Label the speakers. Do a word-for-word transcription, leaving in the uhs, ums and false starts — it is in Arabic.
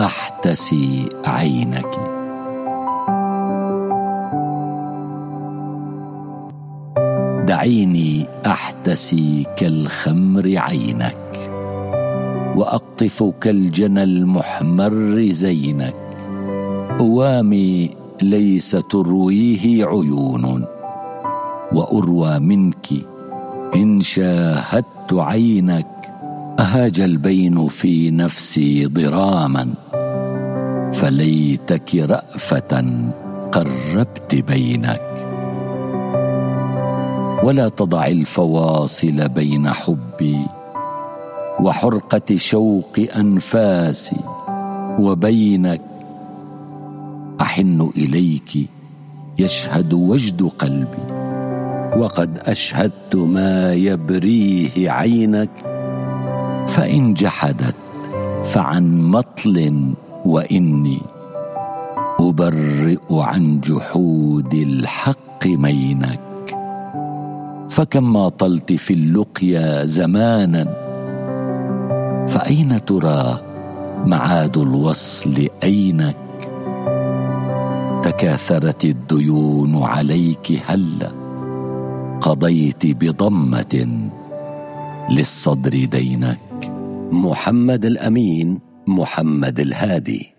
Speaker 1: أحتسي عينك. دعيني أحتسي كالخمر عينك، وأقطف كالجنى المحمر زينك. أوامي ليس ترويه عيون، وأروى منك إن شاهدت عينك. أهاج البين في نفسي ضراما، فليتك رأفة قربت بينك. ولا تضع الفواصل بين حبي وحرقة شوق أنفاسي وبينك. أحن إليك يشهد وجد قلبي، وقد أشهدت ما يبريه عينك. فإن جحدت فعن مطل، وإني أبرئ عن جحود الحق مينك. فكم ماطلت في اللقيا زمانا، فأين ترى معاد الوصل أينك. تكاثرت الديون عليك، هلا قضيت بضمة للصدر دينك.
Speaker 2: محمد الأمين محمد الهادي.